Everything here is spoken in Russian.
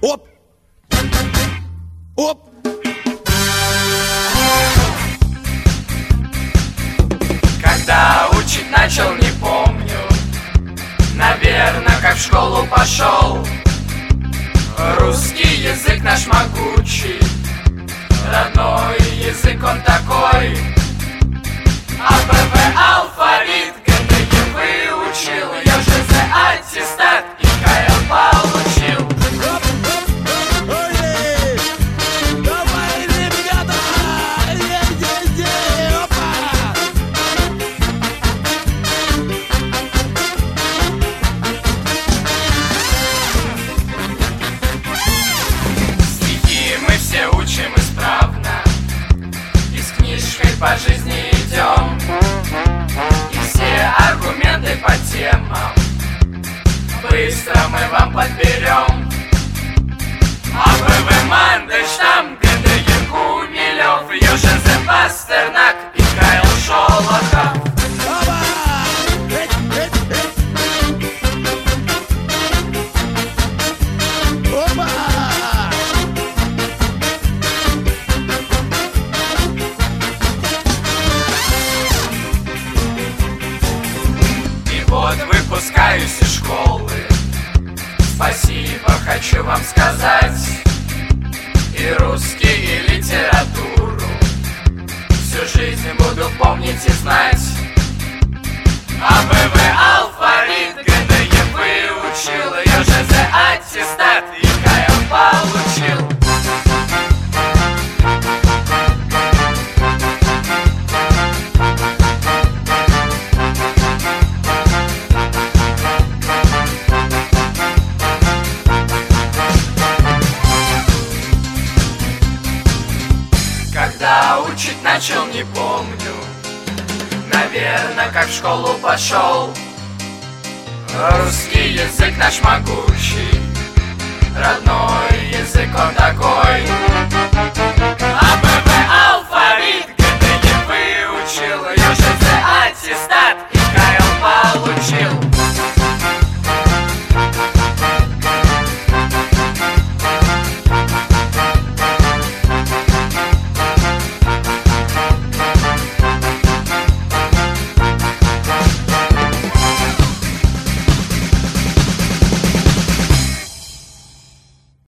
Оп! Оп! Когда учить начал, не помню. Наверное, как в школу пошел. Русский язык наш могучий, родной язык он такой. АБВ, алфавит, ГТЕ выучил, ЕЖЗ аттестат и КЛ получил. Давай, ребята! Опа! Стихи мы все учим исправно, и с книжкой по жизни идем. И все аргументы по темам быстро мы вам подберем. АБВ, Мандельштам, ГТЕ, Гумилев, ЕЖЗ, Пастернак и КЛ Шолохов. Опа! Опа! И вот выпускаюсь из школы, спасибо хочу вам сказать. И русский, и литературу всю жизнь буду помнить и знать. АБВ, алфавит, ГТЕ выучил, ЕЖЗ аттестат и КЛ получил. Когда учить начал, не помню. Наверное, как в школу пошел. Русский язык наш могучий, родной язык он такой. АБВ,